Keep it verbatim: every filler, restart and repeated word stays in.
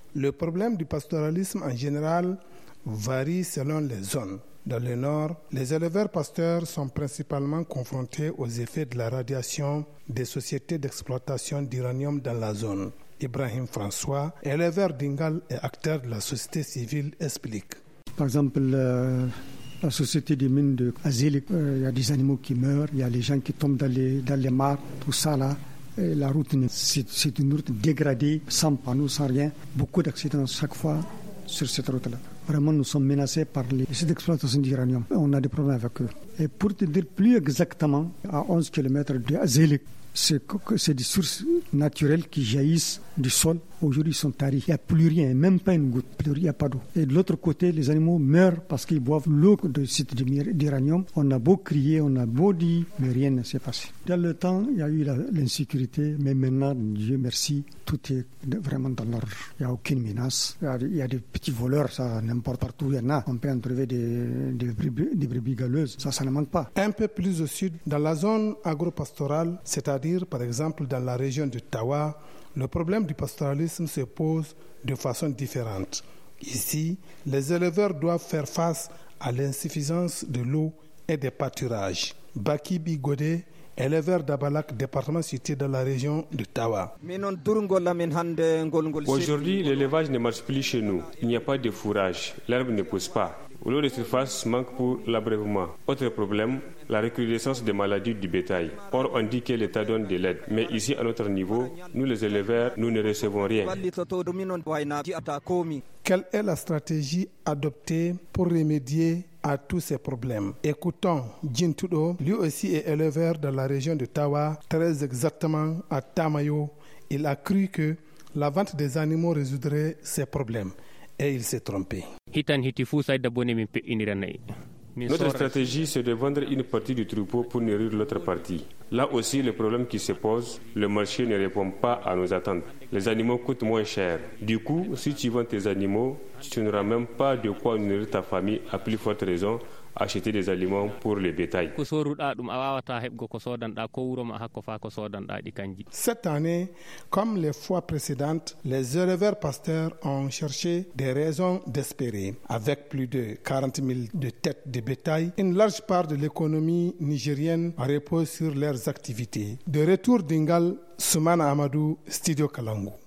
Le problème du pastoralisme en général varie selon les zones. Dans le nord, les éleveurs pasteurs sont principalement confrontés aux effets de la radiation des sociétés d'exploitation d'uranium dans la zone. Ibrahim François, éleveur d'Ingal et acteur de la société civile, explique. Par exemple, euh, la société des mines de Azélik, il euh, y a des animaux qui meurent, il y a les gens qui tombent dans les, dans les mares, tout ça là. Et la route, c'est, c'est une route dégradée, sans panneaux, sans rien. Beaucoup d'accidents chaque fois sur cette route-là. Vraiment, nous sommes menacés par les sites d'exploitation d'uranium. On a des problèmes avec eux. Et pour te dire plus exactement, à onze kilomètres de Azélik, c'est, c'est des sources naturelles qui jaillissent du sol. Aujourd'hui, ils sont taris. Il n'y a plus rien, même pas une goutte. Plus rien, il n'y a pas d'eau. Et de l'autre côté, les animaux meurent parce qu'ils boivent l'eau du site d'uranium. On a beau crier, on a beau dire, mais rien ne s'est passé. Dans le temps, il y a eu la, l'insécurité, mais maintenant, Dieu merci, tout est vraiment dans l'ordre. Il n'y a aucune menace. Il y a, il y a des petits voleurs, ça, n'importe partout, il y en a. On peut en trouver des, des, brebis, des brebis galeuses. Ça, ça ne manque pas. Un peu plus au sud, dans la zone agro-pastorale, c'est-à-dire, par exemple, dans la région de Tawa, le problème du pastoralisme se pose de façon différente. Ici, les éleveurs doivent faire face à l'insuffisance de l'eau et des pâturages. Baki Bigodé, éleveur d'Abalak, département situé dans la région de Tawa. Aujourd'hui, l'élevage ne marche plus chez nous. Il n'y a pas de fourrage. L'herbe ne pousse pas. L'eau de surface manque pour l'abreuvement. Autre problème, la recrudescence des maladies du bétail. Or, on dit que l'État donne de l'aide. Mais ici, à notre niveau, nous les éleveurs, nous ne recevons rien. Quelle est la stratégie adoptée pour remédier à tous ces problèmes? Écoutons Djintudo, lui aussi est éleveur dans la région de Tawa, très exactement à Tamayo. Il a cru que la vente des animaux résoudrait ces problèmes. Et il s'est trompé. Notre stratégie, c'est de vendre une partie du troupeau pour nourrir l'autre partie. Là aussi, le problème qui se pose, le marché ne répond pas à nos attentes. Les animaux coûtent moins cher. Du coup, si tu vends tes animaux, tu n'auras même pas de quoi nourrir ta famille, à plus forte raison, acheter des aliments pour le bétail. Cette année, comme les fois précédentes, les éleveurs pasteurs ont cherché des raisons d'espérer. Avec plus de quarante mille de têtes de bétail, une large part de l'économie nigérienne repose sur leurs activités. De retour d'Ingal, Soumana Amadou, Studio Kalangu.